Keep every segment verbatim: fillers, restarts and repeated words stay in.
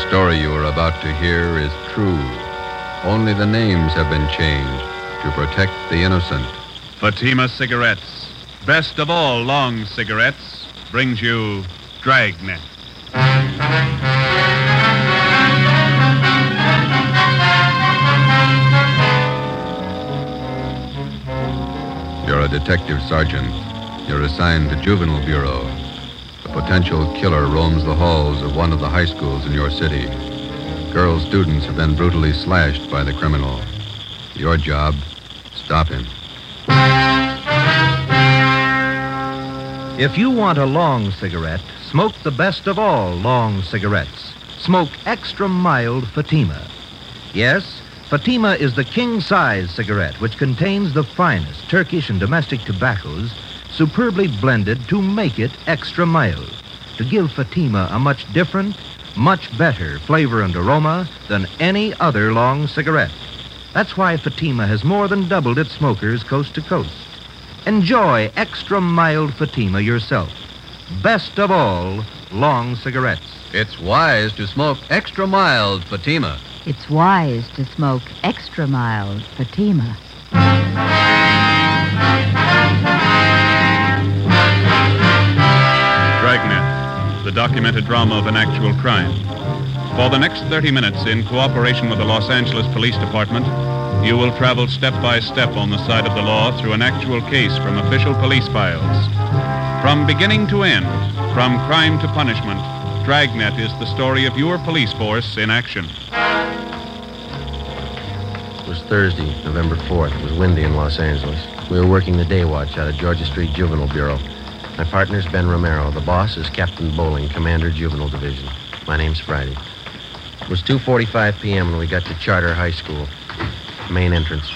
story you are about to hear is true. Only the names have been changed to protect the innocent. Fatima Cigarettes, best of all long cigarettes, brings you Dragnet. You're a detective sergeant. You're assigned to Juvenile Bureau. A potential killer roams the halls of one of the high schools in your city. Girl students have been brutally slashed by the criminal. Your job, stop him. If you want a long cigarette, smoke the best of all long cigarettes. Smoke extra mild Fatima. Yes, Fatima is the king-size cigarette which contains the finest Turkish and domestic tobaccos superbly blended to make it extra mild, to give Fatima a much different, much better flavor and aroma than any other long cigarette. That's why Fatima has more than doubled its smokers coast to coast. Enjoy extra mild Fatima yourself. Best of all long cigarettes. It's wise to smoke extra mild Fatima. It's wise to smoke extra mild Fatima. Dragnet, the documented drama of an actual crime. For the next thirty minutes, in cooperation with the Los Angeles Police Department, you will travel step by step on the side of the law through an actual case from official police files. From beginning to end, from crime to punishment, Dragnet is the story of your police force in action. It was Thursday, November fourth. It was windy in Los Angeles. We were working the day watch out of Georgia Street Juvenile Bureau. My partner's Ben Romero. The boss is Captain Bowling, Commander Juvenile Division. My name's Friday. It was two forty-five p.m. when we got to Charter High School. Main entrance.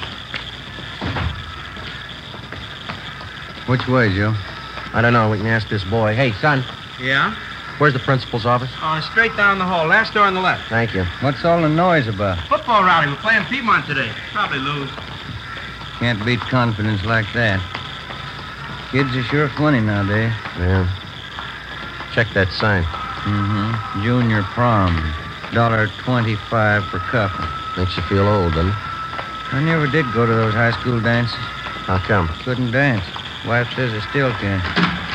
Which way, Joe? I don't know. We can ask this boy. Hey, son, Yeah? where's the principal's office? Uh, straight down the hall. Last door on the left. Thank you. What's all the noise about? Football rally. We're playing Piedmont today. Probably lose. Can't beat confidence like that. Kids are sure funny nowadays. Yeah. Check that sign. Mm-hmm. Junior prom. Dollar twenty-five per couple. Makes you feel old, doesn't it? I never did go to those high school dances. How come? Couldn't dance. Wife says I still can.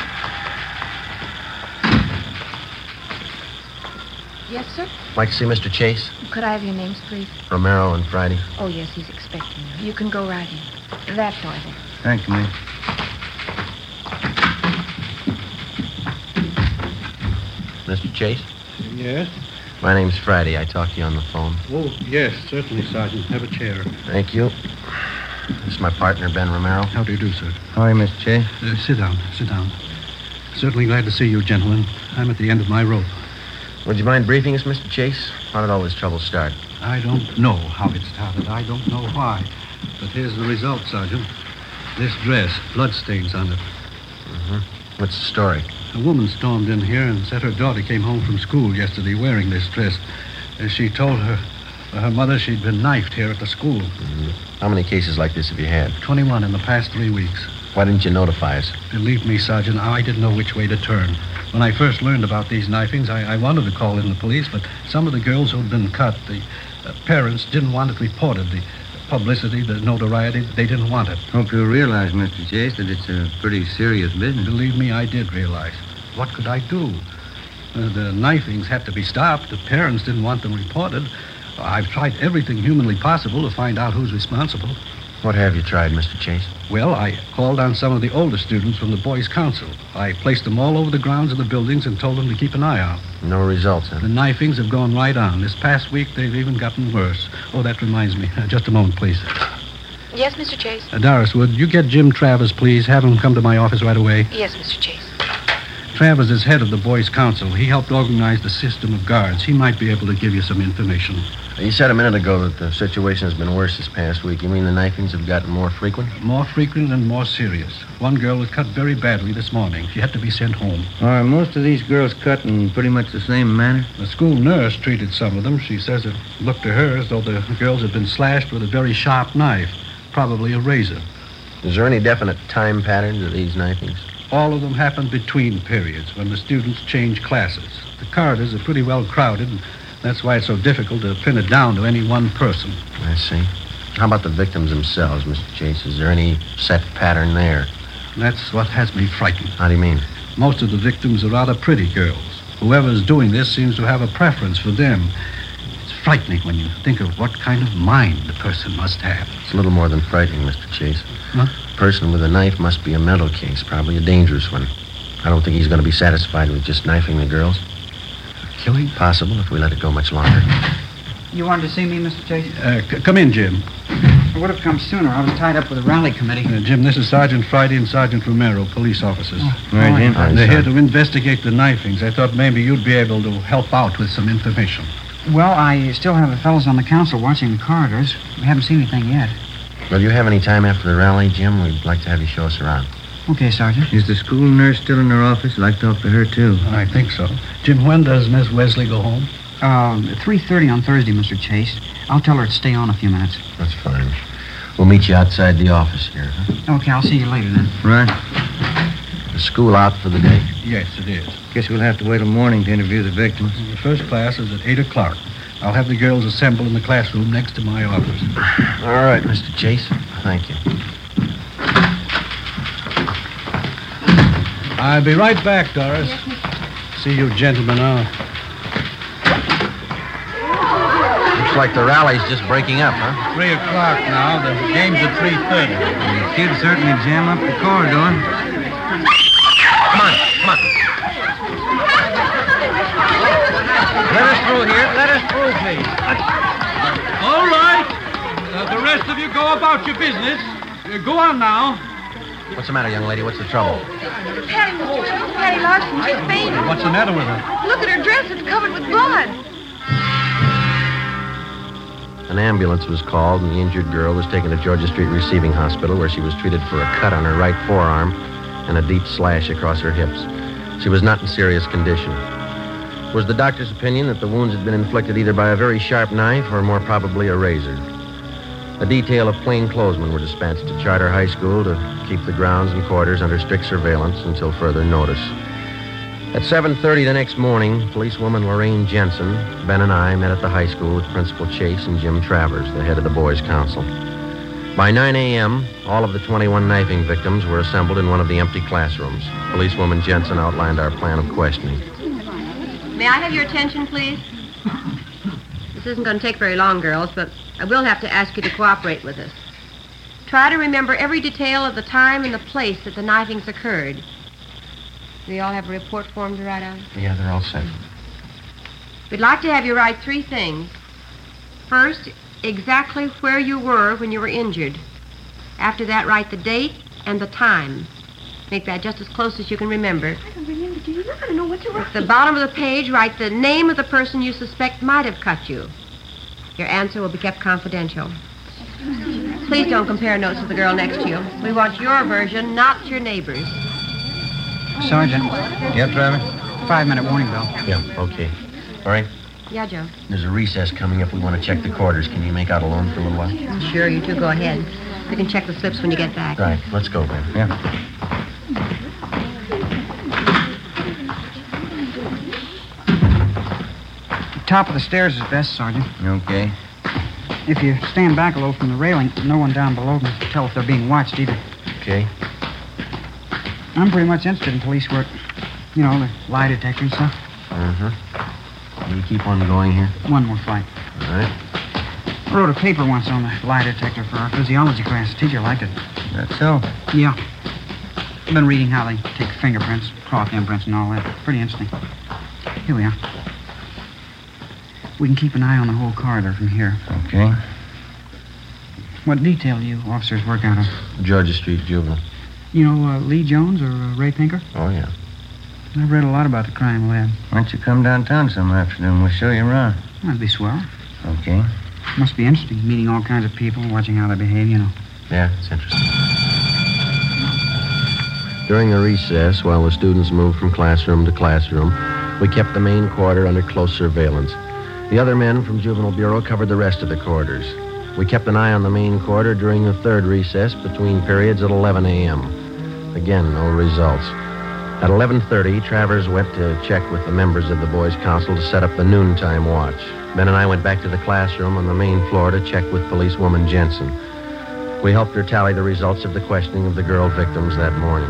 Yes, sir? Like to see Mister Chase? Could I have your names, please? Romero and Friday. Oh, yes, he's expecting you. You can go right in. That door there. Thank you, miss. Mister Chase? Yes? My name's Friday. I talked to you on the phone. Oh, yes, certainly, Sergeant. Have a chair. Thank you. This is my partner, Ben Romero. How do you do, sir? How are you, Mister Chase? Uh, sit down, sit down. Certainly glad to see you, gentlemen. I'm at the end of my rope. Would you mind briefing us, Mister Chase? How did all this trouble start? I don't know how it started. I don't know why. But here's the result, Sergeant. This dress, bloodstains on it. Mm-hmm. What's the story? A woman stormed in here and said her daughter came home from school yesterday wearing this dress. As she told her her mother she'd been knifed here at the school. Mm-hmm. How many cases like this have you had? twenty-one in the past three weeks. Why didn't you notify us? Believe me, Sergeant, I didn't know which way to turn. When I first learned about these knifings, I, I wanted to call in the police, but some of the girls who'd been cut, the uh, parents didn't want it reported. The publicity, the notoriety, they didn't want it. Hope you realize, Mister Chase, that it's a pretty serious business. Believe me, I did realize. What could I do? Uh, the knifings had to be stopped. The parents didn't want them reported. I've tried everything humanly possible to find out who's responsible. What have you tried, Mister Chase? Well, I called on some of the older students from the Boys' Council. I placed them all over the grounds of the buildings and told them to keep an eye out. No results, huh? The knifings have gone right on. This past week, they've even gotten worse. Oh, that reminds me. Uh, just a moment, please. Yes, Mister Chase? Uh, Doris, would you get Jim Travers, please? Have him come to my office right away. Yes, Mister Chase. Travers is head of the Boys' Council. He helped organize the system of guards. He might be able to give you some information. You said a minute ago that the situation has been worse this past week. You mean the knifings have gotten more frequent? More frequent and more serious. One girl was cut very badly this morning. She had to be sent home. Are most of these girls cut in pretty much the same manner? The school nurse treated some of them. She says it looked to her as though the girls had been slashed with a very sharp knife, probably a razor. Is there any definite time pattern to these knifings? All of them happened between periods when the students change classes. The corridors are pretty well crowded. That's why it's so difficult to pin it down to any one person. I see. How about the victims themselves, Mister Chase? Is there any set pattern there? That's what has me frightened. How do you mean? Most of the victims are rather pretty girls. Whoever's doing this seems to have a preference for them. It's frightening when you think of what kind of mind the person must have. It's a little more than frightening, Mister Chase. Huh? The person with a knife must be a mental case, probably a dangerous one. I don't think he's going to be satisfied with just knifing the girls. Killing? Possible if we let it go much longer. You wanted to see me, Mister Chase? Uh, c- come in, Jim. I would have come sooner. I was tied up with a rally committee. Uh, Jim, this is Sergeant Friday and Sergeant Romero, police officers. Oh, Right, Jim. Hi, They're here Sergeant. to investigate the knifings. I thought maybe you'd be able to help out with some information. Well, I still have the fellows on the council watching the corridors. We haven't seen anything yet. Will you have any time after the rally, Jim? We'd like to have you show us around. Okay, Sergeant. Is the school nurse still in her office? I'd like to talk to her, too. I think so. Jim, when does Miss Wesley go home? Uh, three thirty on Thursday, Mister Chase. I'll tell her to stay on a few minutes. That's fine. We'll meet you outside the office here, huh? Okay, I'll see you later then. Right. Is school out for the day? Yes, it is. Guess we'll have to wait till morning to interview the victims. The first class is at eight o'clock. I'll have the girls assemble in the classroom next to my office. All right, Mister Chase. Thank you. I'll be right back, Doris. See you gentlemen out. Looks like the rally's just breaking up, huh? Three o'clock now. The game's at three thirty. The kids certainly jam up the corridor. Come on, come on. Let us through here. Let us through, please. All right. Uh, the rest of you go about your business. Uh, go on now. What's the matter, young lady? What's the trouble? Patty, Patty Larson, she's fainted. What's the matter with her? Look at her dress. It's covered with blood. An ambulance was called, and the injured girl was taken to Georgia Street Receiving Hospital, where she was treated for a cut on her right forearm and a deep slash across her hips. She was not in serious condition. It was the doctor's opinion that the wounds had been inflicted either by a very sharp knife or more probably a razor. A detail of plainclothesmen were dispatched to Charter High School to keep the grounds and quarters under strict surveillance until further notice. At seven thirty the next morning, policewoman Lorraine Jensen, Ben and I met at the high school with Principal Chase and Jim Travers, the head of the boys' council. By nine a.m., all of the twenty-one knifing victims were assembled in one of the empty classrooms. Policewoman Jensen outlined our plan of questioning. May I have your attention, please? This isn't going to take very long, girls, but I will have to ask you to cooperate with us. Try to remember every detail of the time and the place that the knifings occurred. Do you all have a report form to write out? Yeah, they're all set. We'd like to have you write three things. First, exactly where you were when you were injured. After that, write the date and the time. Make that just as close as you can remember. I don't remember, do you? I don't know what you were. At the bottom of the page, write the name of the person you suspect might have cut you. Your answer will be kept confidential. Please don't compare notes with the girl next to you. We want your version, not your neighbor's. Sergeant. Yep, Travis? Five-minute warning bell. Yeah, okay. All right. Yeah, Joe. There's a recess coming up. We want to check the quarters. Can you make out alone for a little while? Sure, you two go ahead. You can check the slips when you get back. Right, let's go, Ben. Yeah. Top of the stairs is best, Sergeant. Okay. If you stand back a little from the railing, no one down below can tell if they're being watched either. Okay. I'm pretty much interested in police work. You know, the lie detector and stuff. Uh-huh. Will you keep on going here? One more flight. All right. I wrote a paper once on the lie detector for our physiology class. The teacher liked it. That's so. Yeah. I've been reading how they take fingerprints, cloth imprints, and all that. Pretty interesting. Here we are. We can keep an eye on the whole corridor from here. Okay. What detail do you officers work out of? Georgia Street Juvenile. You know uh, Lee Jones or uh, Ray Pinker? Oh, yeah. I've read a lot about the crime lab. Why don't you come downtown some afternoon? We'll show you around. That'd be swell. Okay. Must be interesting, meeting all kinds of people, watching how they behave, you know. Yeah, it's interesting. During the recess, while the students moved from classroom to classroom, we kept the main quarter under close surveillance. The other men from Juvenile Bureau covered the rest of the quarters. We kept an eye on the main quarter during the third recess between periods at eleven a.m. Again, no results. At eleven thirty, Travers went to check with the members of the Boys' Council to set up the noontime watch. Ben and I went back to the classroom on the main floor to check with policewoman Jensen. We helped her tally the results of the questioning of the girl victims that morning.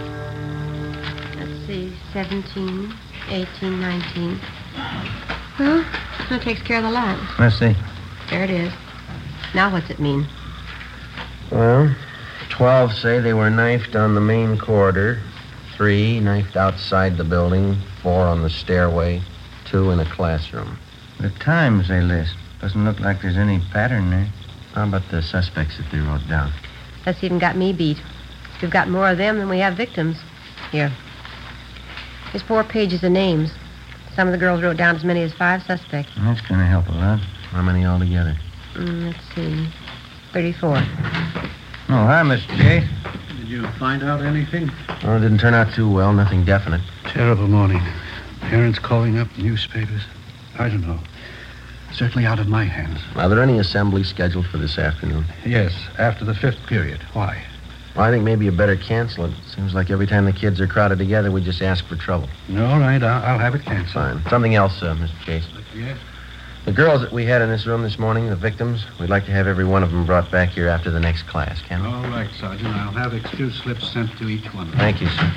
Let's see, seventeen, eighteen, nineteen. Well, that takes care of the lot. Let's see. There it is. Now what's it mean? Well, twelve say they were knifed on the main corridor, three knifed outside the building, four on the stairway, two in a classroom. The times they list. Doesn't look like there's any pattern there. How about the suspects that they wrote down? That's even got me beat. We've got more of them than we have victims. Here. There's four pages of names. Some of the girls wrote down as many as five suspects. That's going to help a lot. How many altogether? Mm, let's see. thirty-four. Oh, hi, Mister Chase. Did you find out anything? Oh, it didn't turn out too well. Nothing definite. Terrible morning. Parents calling up, newspapers. I don't know. Certainly out of my hands. Are there any assemblies scheduled for this afternoon? Yes, after the fifth period. Why? Well, I think maybe you better cancel it. Seems like every time the kids are crowded together, we just ask for trouble. All right, I'll, I'll have it canceled. Fine. Something else, uh, Mister Chase. Yes? The girls that we had in this room this morning, the victims, we'd like to have every one of them brought back here after the next class, can we? All right, Sergeant. I'll have excuse slips sent to each one of them. Thank you, sir.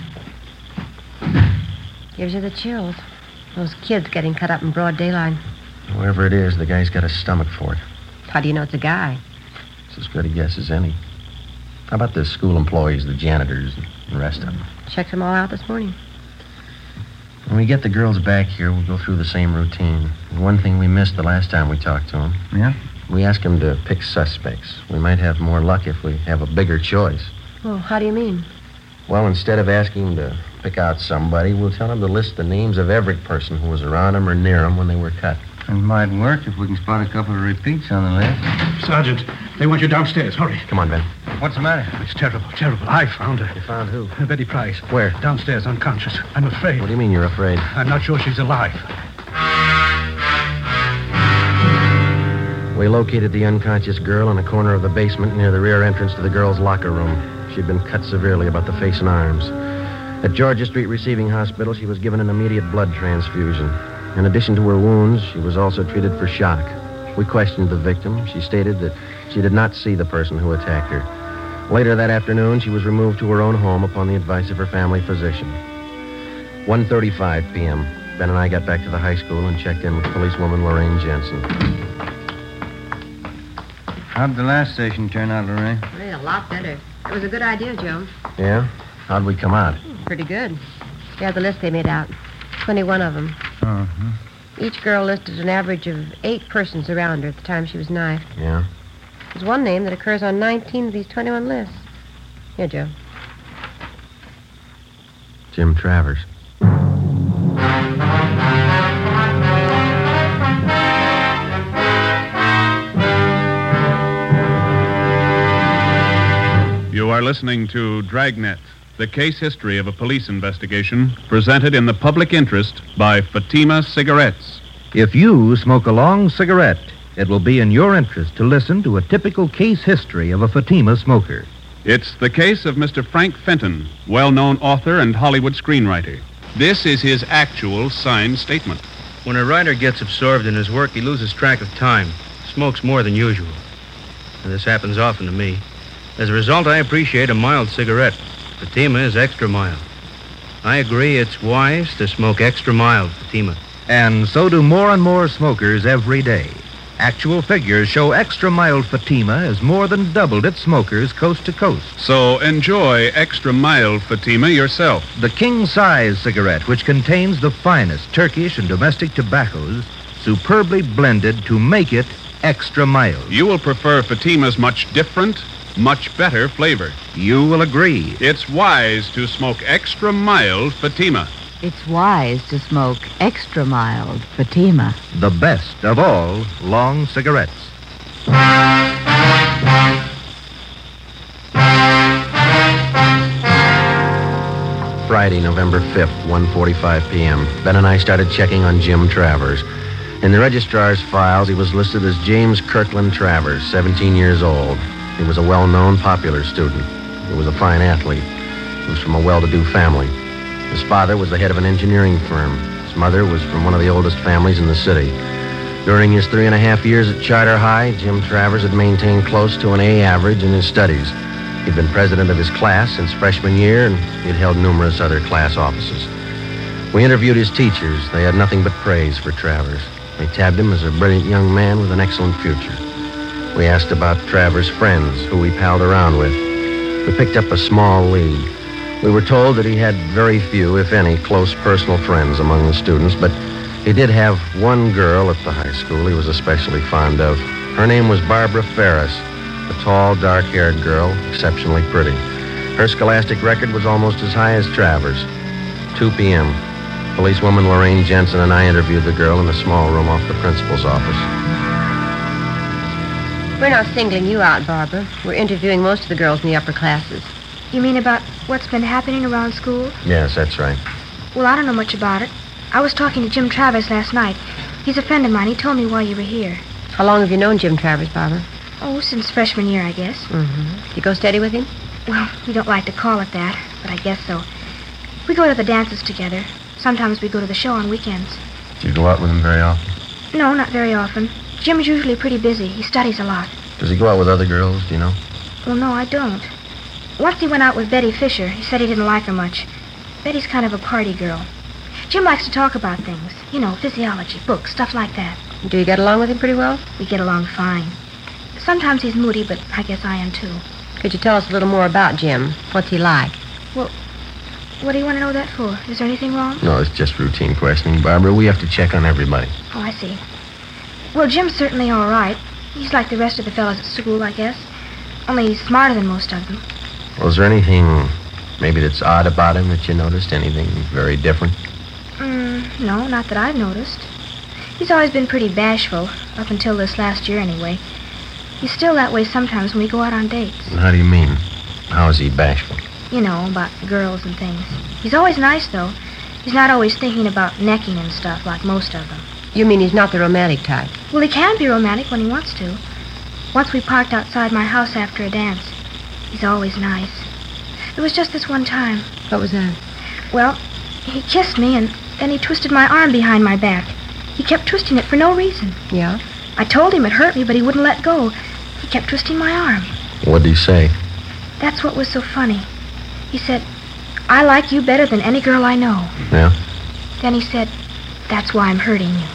Gives you the chills. Those kids getting cut up in broad daylight. Whoever it is, the guy's got a stomach for it. How do you know it's a guy? It's as good a guess as any. How about the school employees, the janitors, and the rest of them? Checked them all out this morning. When we get the girls back here, we'll go through the same routine. And one thing we missed the last time we talked to them. Yeah? We asked them to pick suspects. We might have more luck if we have a bigger choice. Well, how do you mean? Well, instead of asking them to pick out somebody, we'll tell them to list the names of every person who was around them or near them when they were cut. It might work if we can spot a couple of repeats on the list. Sergeant, they want you downstairs. Hurry. Come on, Ben. What's the matter? It's terrible, terrible. I found her. You found who? Betty Price. Where? Downstairs, unconscious. I'm afraid. What do you mean you're afraid? I'm not sure she's alive. We located the unconscious girl in a corner of the basement near the rear entrance to the girls' locker room. She'd been cut severely about the face and arms. At Georgia Street Receiving Hospital, she was given an immediate blood transfusion. In addition to her wounds, she was also treated for shock. We questioned the victim. She stated that she did not see the person who attacked her. Later that afternoon, she was removed to her own home upon the advice of her family physician. one thirty-five p.m., Ben and I got back to the high school and checked in with policewoman Lorraine Jensen. How'd the last station turn out, Lorraine? Really, a lot better. It was a good idea, Joe. Yeah? How'd we come out? Pretty good. Yeah, the list they made out. twenty-one of them. Uh-huh. Each girl listed an average of eight persons around her at the time she was knifed. Yeah? There's one name that occurs on nineteen of these twenty-one lists. Here, Joe. Jim Travers. You are listening to Dragnet, the case history of a police investigation, presented in the public interest by Fatima Cigarettes. If you smoke a long cigarette, it will be in your interest to listen to a typical case history of a Fatima smoker. It's the case of Mister Frank Fenton, well-known author and Hollywood screenwriter. This is his actual signed statement. When a writer gets absorbed in his work, he loses track of time, smokes more than usual. And this happens often to me. As a result, I appreciate a mild cigarette. Fatima is extra mild. I agree it's wise to smoke extra mild Fatima. And so do more and more smokers every day. Actual figures show extra mild Fatima has more than doubled its smokers coast to coast. So enjoy extra mild Fatima yourself. The king-size cigarette, which contains the finest Turkish and domestic tobaccos, superbly blended to make it extra mild. You will prefer Fatima's much different, much better flavor. You will agree. It's wise to smoke extra mild Fatima. It's wise to smoke extra mild Fatima. The best of all long cigarettes. Friday, November fifth, one forty-five p.m. Ben and I started checking on Jim Travers. In the registrar's files, he was listed as James Kirkland Travers, seventeen years old. He was a well-known, popular student. He was a fine athlete. He was from a well-to-do family. His father was the head of an engineering firm. His mother was from one of the oldest families in the city. During his three and a half years at Charter High, Jim Travers had maintained close to an A average in his studies. He'd been president of his class since freshman year, and he'd held numerous other class offices. We interviewed his teachers. They had nothing but praise for Travers. They tabbed him as a brilliant young man with an excellent future. We asked about Travers' friends, who he palled around with. We picked up a small lead. We were told that he had very few, if any, close personal friends among the students, but he did have one girl at the high school he was especially fond of. Her name was Barbara Ferris, a tall, dark-haired girl, exceptionally pretty. Her scholastic record was almost as high as Travers. two p.m. Policewoman Lorraine Jensen and I interviewed the girl in a small room off the principal's office. We're not singling you out, Barbara. We're interviewing most of the girls in the upper classes. You mean about what's been happening around school? Yes, that's right. Well, I don't know much about it. I was talking to Jim Travers last night. He's a friend of mine. He told me why you were here. How long have you known Jim Travers, Barbara? Oh, since freshman year, I guess. Mm-hmm. You go steady with him? Well, we don't like to call it that, but I guess so. We go to the dances together. Sometimes we go to the show on weekends. Do you go out with him very often? No, not very often. Jim's usually pretty busy. He studies a lot. Does he go out with other girls, do you know? Well, no, I don't. Once he went out with Betty Fisher. He said he didn't like her much. Betty's kind of a party girl. Jim likes to talk about things. You know, physiology, books, stuff like that. Do you get along with him pretty well? We get along fine. Sometimes he's moody, but I guess I am too. Could you tell us a little more about Jim? What's he like? Well, what do you want to know that for? Is there anything wrong? No, it's just routine questioning, Barbara. We have to check on everybody. Oh, I see. Well, Jim's certainly all right. He's like the rest of the fellows at school, I guess. Only he's smarter than most of them. Well, is there anything maybe that's odd about him that you noticed? Anything very different? Mm, no, not that I've noticed. He's always been pretty bashful, up until this last year anyway. He's still that way sometimes when we go out on dates. How do you mean? How is he bashful? You know, about girls and things. He's always nice, though. He's not always thinking about necking and stuff like most of them. You mean he's not the romantic type? Well, he can be romantic when he wants to. Once we parked outside my house after a dance. He's always nice. There was just this one time. What was that? Well, he kissed me, and then he twisted my arm behind my back. He kept twisting it for no reason. Yeah? I told him it hurt me, but he wouldn't let go. He kept twisting my arm. What did he say? That's what was so funny. He said, I like you better than any girl I know. Yeah? Then he said, that's why I'm hurting you.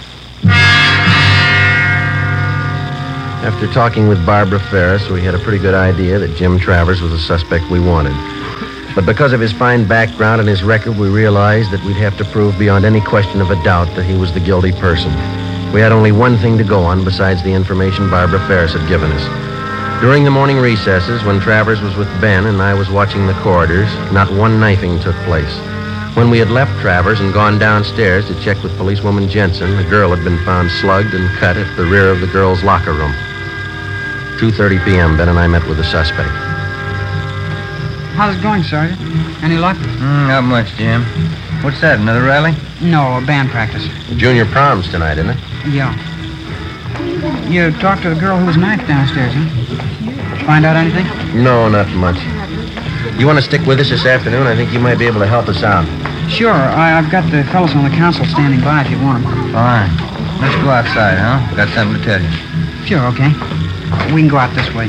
After talking with Barbara Ferris, we had a pretty good idea that Jim Travers was the suspect we wanted. But because of his fine background and his record, we realized that we'd have to prove beyond any question of a doubt that he was the guilty person. We had only one thing to go on besides the information Barbara Ferris had given us. During the morning recesses, when Travers was with Ben and I was watching the corridors, not one knifing took place. When we had left Travers and gone downstairs to check with policewoman Jensen, the girl had been found slugged and cut at the rear of the girls' locker room. two thirty p.m., Ben and I met with the suspect. How's it going, Sergeant? Any luck? Mm, not much, Jim. What's that, another rally? No, a band practice. Junior prom's tonight, isn't it? Yeah. You talked to the girl who was knifed downstairs, huh? Find out anything? No, not much. You want to stick with us this afternoon? I think you might be able to help us out. Sure. I, I've got the fellows on the council standing by if you want them. Fine. Let's go outside, huh? Got something to tell you. Sure, okay. We can go out this way.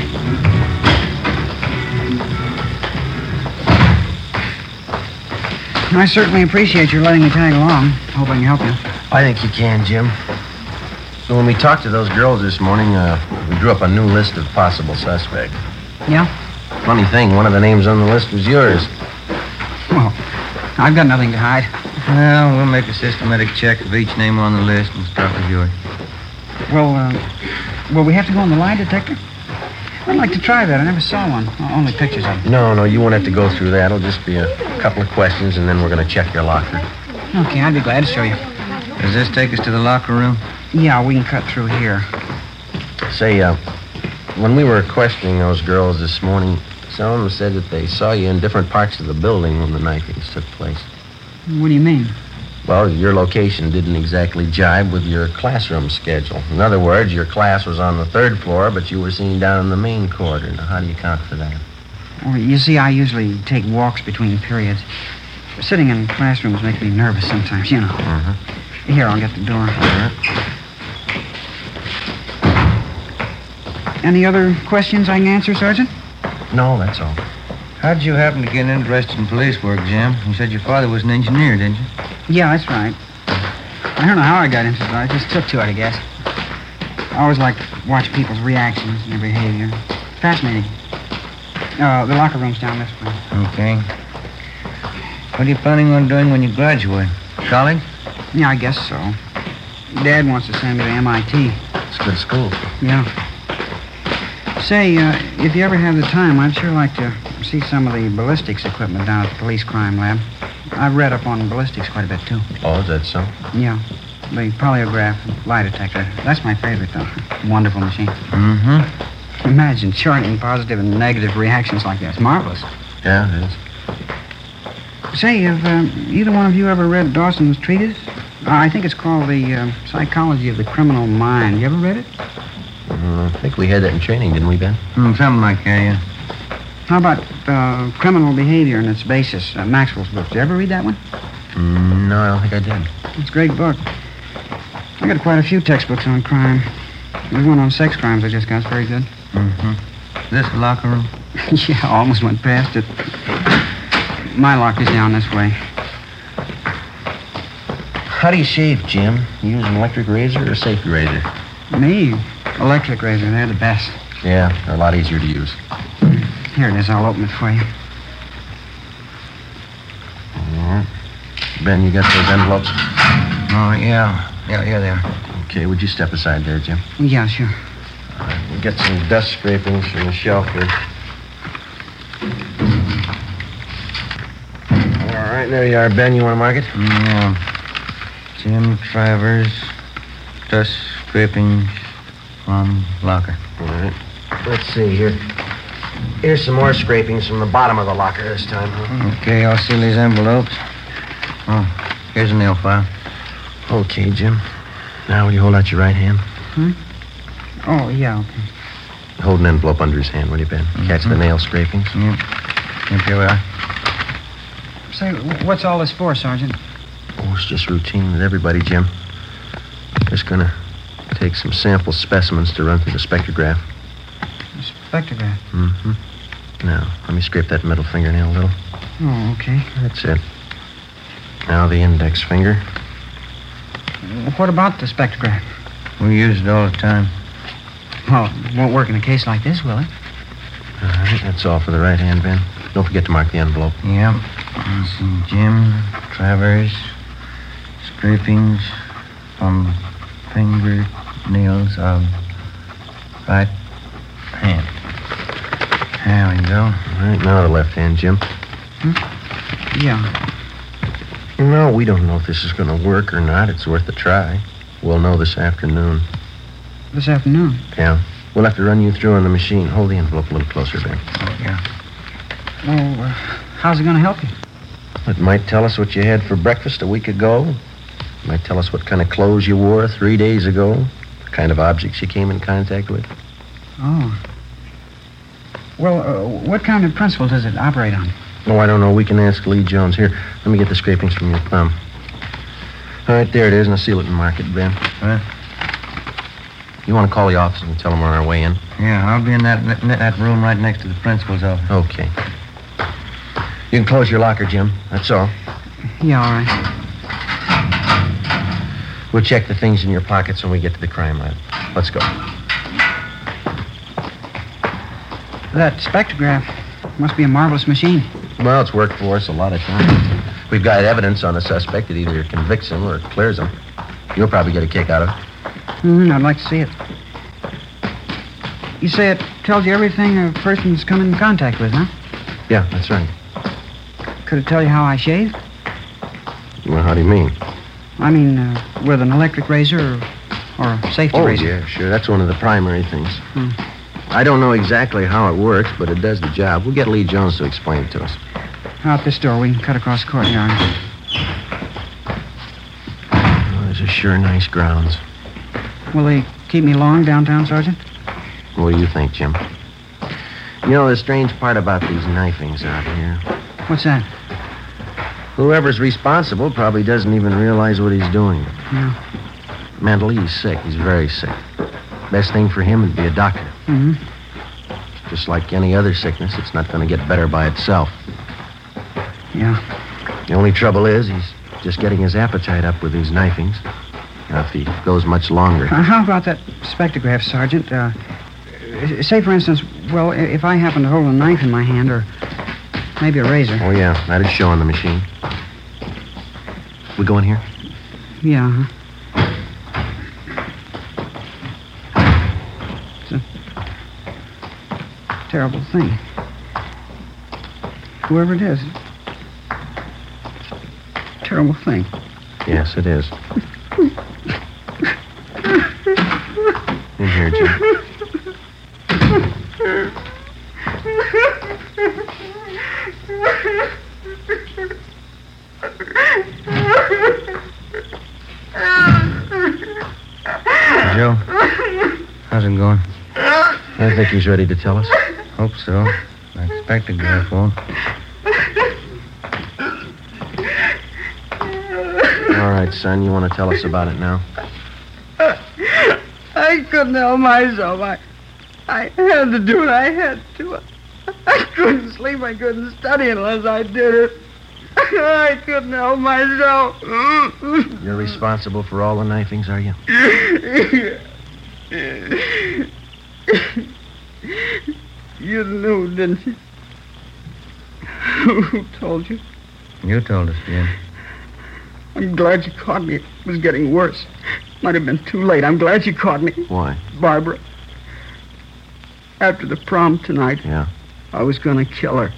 I certainly appreciate your letting me tag along. Hope I can help you. I think you can, Jim. So when we talked to those girls this morning, uh, we drew up a new list of possible suspects. Yeah? Funny thing, one of the names on the list was yours. Well, I've got nothing to hide. Well, we'll make a systematic check of each name on the list and start with yours. Well, uh, will we have to go on the lie detector? I'd like to try that. I never saw one. Only pictures of it. No, no, you won't have to go through that. It'll just be a couple of questions, and then we're going to check your locker. Okay, I'd be glad to show you. Does this take us to the locker room? Yeah, we can cut through here. Say, uh, when we were questioning those girls this morning, some of them said that they saw you in different parts of the building when the knifings took place. What do you mean? Well, your location didn't exactly jibe with your classroom schedule. In other words, your class was on the third floor, but you were seen down in the main corridor. Now, how do you account for that? Well, you see, I usually take walks between periods. Sitting in classrooms makes me nervous sometimes, you know. Uh-huh. Here, I'll get the door. All right. Any other questions I can answer, Sergeant? No, that's all. How'd you happen to get interested in police work, Jim? You said your father was an engineer, didn't you? Yeah, that's right. I don't know how I got into it. I just took to it, I guess. I always liked to watch people's reactions and their behavior. Fascinating. Uh, the locker room's down this way. Okay. What are you planning on doing when you graduate? College? Yeah, I guess so. Dad wants to send me to M I T. It's a good school. Yeah. Say, uh, if you ever have the time, I'd sure like to see some of the ballistics equipment down at the police crime lab. I've read up on ballistics quite a bit, too. Oh, is that so? Yeah. The polygraph and lie detector. That's my favorite, though. Wonderful machine. Mm-hmm. Imagine charting positive and negative reactions like that. It's marvelous. Yeah, it is. Say, have uh, either one of you ever read Dawson's treatise? Uh, I think it's called The uh, Psychology of the Criminal Mind. You ever read it? Uh, I think we had that in training, didn't we, Ben? Mm, something like that, yeah. How about uh, Criminal Behavior and Its Basis, uh, Maxwell's book? Did you ever read that one? Mm, no, I don't think I did. It's a great book. I got quite a few textbooks on crime. There's one on sex crimes I just got. It's very good. Mm-hmm. This the locker room? Yeah, I almost went past it. My locker's down this way. How do you shave, Jim? You use an electric razor or a safety razor? Me? Electric razor. They're the best. Yeah, they're a lot easier to use. Here it is. I'll open it for you. All right. Ben, you got those envelopes? Oh, yeah. Yeah, yeah, they are. Okay, would you step aside there, Jim? Yeah, sure. All right, we'll get some dust scrapings from the shelf here. All right, there you are, Ben. You want to mark it? Yeah. Jim Travers, dust scrapings from locker. All right. Let's see here. Here's some more scrapings from the bottom of the locker this time, huh? Okay, I'll seal these envelopes. Oh, here's a nail file. Okay, Jim. Now, will you hold out your right hand? Hmm? Oh, yeah, okay. Hold an envelope under his hand, will you, Ben? Mm-hmm. Catch the nail scrapings. Yep. Yep, here we are. Say, what's all this for, Sergeant? Oh, it's just routine with everybody, Jim. Just gonna take some sample specimens to run through the spectrograph. The spectrograph? Mm-hmm. Now, let me scrape that middle fingernail a little. Oh, okay. That's it. Now the index finger. What about the spectrograph? We use it all the time. Well, it won't work in a case like this, will it? All right, that's all for the right hand, Ben. Don't forget to mark the envelope. Yep. Let's see, Jim Travers, scrapings from fingernails of right hand. There we go. All right, now the left hand, Jim. Hmm? Yeah. No, we don't know if this is going to work or not. It's worth a try. We'll know this afternoon. This afternoon? Yeah. We'll have to run you through on the machine. Hold the envelope a little closer, Ben. Oh, yeah. Well, uh, how's it going to help you? It might tell us what you had for breakfast a week ago. It might tell us what kind of clothes you wore three days ago. The kind of objects you came in contact with. Oh. Well, uh, what kind of principle does it operate on? Oh, I don't know. We can ask Lee Jones. Here, let me get the scrapings from your thumb. All right, there it is. Now seal it and mark it, Ben. Huh? You want to call the office and tell them we're on our way in? Yeah, I'll be in that that room right next to the principal's office. Okay. You can close your locker, Jim. That's all. Yeah, all right. We'll check the things in your pockets when we get to the crime lab. Let's go. That spectrograph must be a marvelous machine. Well, it's worked for us a lot of times. We've got evidence on a suspect that either convicts him or clears him. You'll probably get a kick out of it. Mm, I'd like to see it. You say it tells you everything a person's come in contact with, huh? Yeah, that's right. Could it tell you how I shave? Well, how do you mean? I mean, uh, with an electric razor or, or a safety oh, razor. Oh, yeah, sure. That's one of the primary things. Hmm. I don't know exactly how it works, but it does the job. We'll get Lee Jones to explain it to us. Out this door. We can cut across the courtyard. Oh, these are sure nice grounds. Will they keep me long downtown, Sergeant? What do you think, Jim? You know, the strange part about these knifings out here... What's that? Whoever's responsible probably doesn't even realize what he's doing. Yeah. Mentally, he's sick. He's very sick. Best thing for him would be a doctor. Mm-hmm. Just like any other sickness, it's not going to get better by itself. Yeah. The only trouble is he's just getting his appetite up with these knifings. Now, if he goes much longer... Uh, how about that spectrograph, Sergeant? Uh, say, for instance, well, if I happen to hold a knife in my hand, or maybe a razor. Oh, yeah, that'd show on the machine. We go in here? Yeah, huh? It's a terrible thing. Whoever it is, terrible thing. Yes, it is. In here, Jim. Joe, how's it going? I think he's ready to tell us. Hope so. I expect a girl won't. All right, son, you want to tell us about it now? I couldn't help myself. I, I had to do it. I had to. I couldn't sleep. I couldn't study unless I did it. I couldn't help myself. You're responsible for all the knifings, are you? You knew, didn't you? Who told you? You told us, Jim. I'm glad you caught me. It was getting worse. Might have been too late. I'm glad you caught me. Why? Barbara. After the prom tonight, Yeah. I was going to kill her.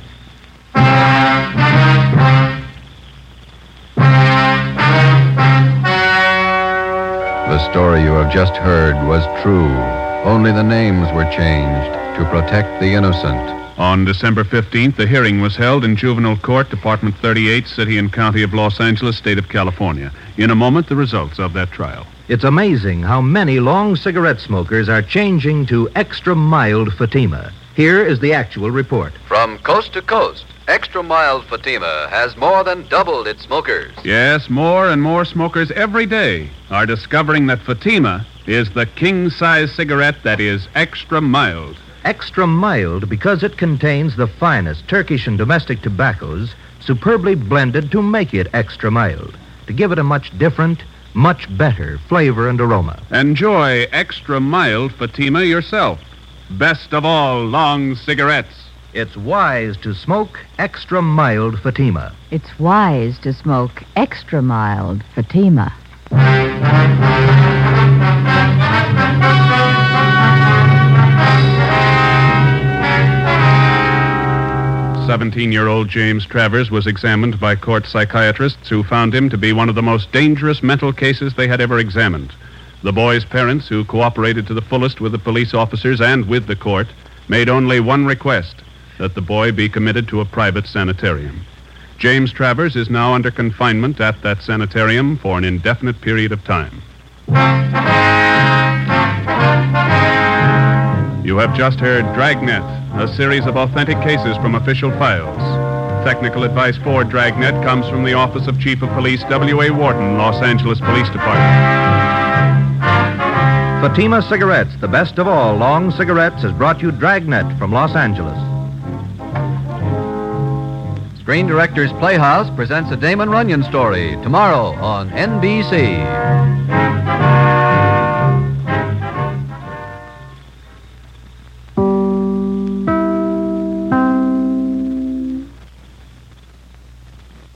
The story you have just heard was true. Only the names were changed to protect the innocent. On December fifteenth, the hearing was held in Juvenile Court, Department thirty-eight, City and County of Los Angeles, State of California. In a moment, the results of that trial. It's amazing how many long cigarette smokers are changing to extra mild Fatima. Here is the actual report. From coast to coast, Extra Mild Fatima has more than doubled its smokers. Yes, more and more smokers every day are discovering that Fatima is the king-size cigarette that is extra mild. Extra mild because it contains the finest Turkish and domestic tobaccos superbly blended to make it extra mild, to give it a much different, much better flavor and aroma. Enjoy extra mild Fatima yourself. Best of all long cigarettes. It's wise to smoke extra mild Fatima. It's wise to smoke extra mild Fatima. seventeen-year-old James Travers was examined by court psychiatrists who found him to be one of the most dangerous mental cases they had ever examined. The boy's parents, who cooperated to the fullest with the police officers and with the court, made only one request, that the boy be committed to a private sanitarium. James Travers is now under confinement at that sanitarium for an indefinite period of time. You have just heard Dragnet, a series of authentic cases from official files. Technical advice for Dragnet comes from the Office of Chief of Police W A Wharton, Los Angeles Police Department. Fatima Cigarettes, the best of all long cigarettes, has brought you Dragnet from Los Angeles. Screen Directors Playhouse presents a Damon Runyon story tomorrow on N B C.